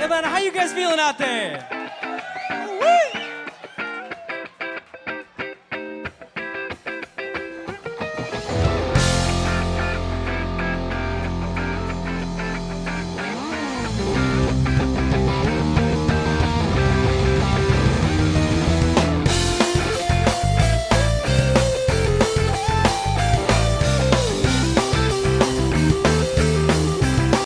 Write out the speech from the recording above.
Atlanta, how you guys feeling out there? Woo!